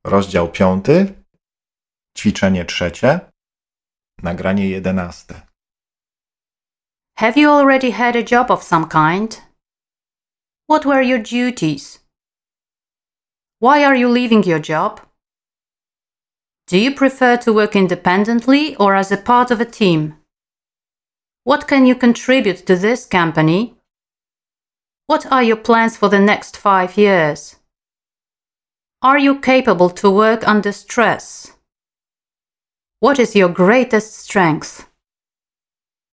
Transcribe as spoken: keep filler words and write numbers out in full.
Rozdział piąty, ćwiczenie trzecie, nagranie jedenaste. Have you already had a job of some kind? What were your duties? Why are you leaving your job? Do you prefer to work independently or as a part of a team? What can you contribute to this company? What are your plans for the next five years? Are you capable to work under stress? What is your greatest strength?